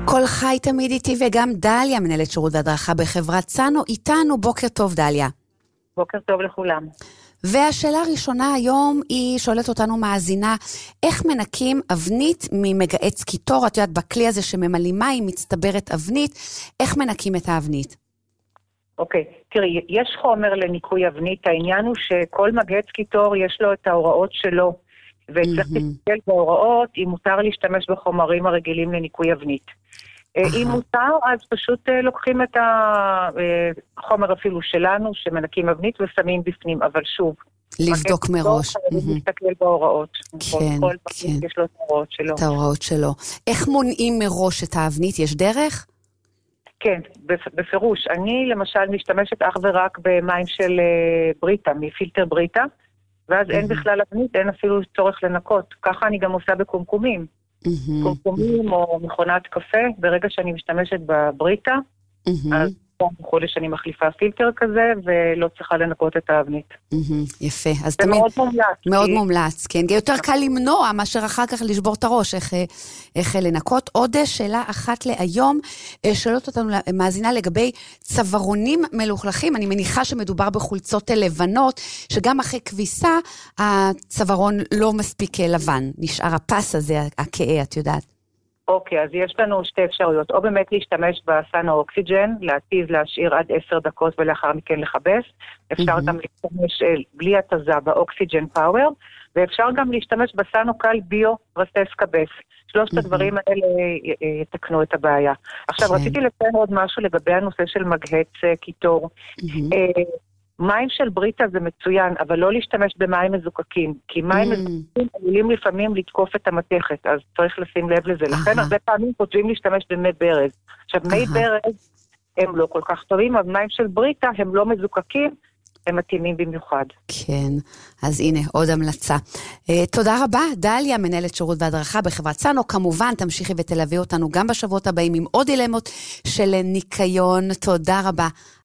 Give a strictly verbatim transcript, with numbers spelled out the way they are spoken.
כל חי תמיד איתי, וגם דליה, מנהלת שירות והדרכה בחברת סאנו, איתנו. בוקר טוב דליה. בוקר טוב לכולם. והשאלה הראשונה היום היא שואלת אותנו מאזינה, איך מנקים אבנית ממגעץ קיטור? את יודעת, בכלי הזה שממלאים מים מצטברת אבנית, איך מנקים את האבנית? אוקיי, תראי, יש חומר לניקוי אבנית, העניין הוא שכל מגעץ קיטור יש לו את ההוראות שלו, וצריך להסתכל בהוראות אם מותר להשתמש בחומרים הרגילים לניקוי אבנית. אם מותר, אז פשוט לוקחים את החומר אפילו שלנו, שמנקים אבנית ושמים בפנים, אבל שוב, לבדוק מראש. להסתכל בהוראות. כן, כל כן. יש לו את ההוראות שלו. את ההוראות שלו. איך מונעים מראש את האבנית? יש דרך? כן, בפירוש. אני למשל משתמשת אך ורק במים של בריטה, מפילטר בריטה, ואז אין בכלל אבנית, אין אפילו צורך לנקות. ככה אני גם עושה בקומקומים. קומקומים או מכונת קפה, ברגע שאני משתמשת בבריטה, אז בחודש אני מחליפה פילטר כזה, ולא צריכה לנקות את האבנית. יפה. זה מאוד מומלץ. מאוד מומלץ, כן. יותר קל למנוע מאשר אחר כך לשבור את הראש, איך לנקות. עוד שאלה אחת להיום, שואלות אותנו מאזינה לגבי צווארונים מלוכלכים. אני מניחה שמדובר בחולצות לבנות, שגם אחרי כביסה, הצווארון לא מספיק לבן. נשאר הפס הזה, הכאה, את יודעת. אוקיי, אז יש לנו שתי אפשרויות, או באמת להשתמש בסאנו אוקסיג'ן, להתיז להשאיר עד עשר דקות ולאחר מכן לחבש, אפשר גם להשתמש בלי התזה באוקסיג'ן פאוור, ואפשר גם להשתמש בסאנו קל ביו רסס קבס. שלושת הדברים האלה יתקנו את הבעיה. עכשיו, רציתי לציין עוד משהו לגבי הנושא של מגהץ קיטור. מים של בריטה זה מצוין, אבל לא להשתמש במים מזוקקים, כי מים מזוקקים עלולים לפעמים לתקוף את המתכת, אז צריך לשים לב לזה. לכן הרבה פעמים כותבים להשתמש במי ברז. עכשיו, מי ברז הם לא כל כך טובים, אבל מים של בריטה הם לא מזוקקים, הם מתאימים במיוחד. כן, אז הנה, עוד המלצה. תודה רבה, דליה, מנהלת שירות והדרכה בחברת סאנו. כמובן, תמשיכי ותלווי אותנו גם בשבועות הבאים עם עוד דילמות של ניקיון. תודה רבה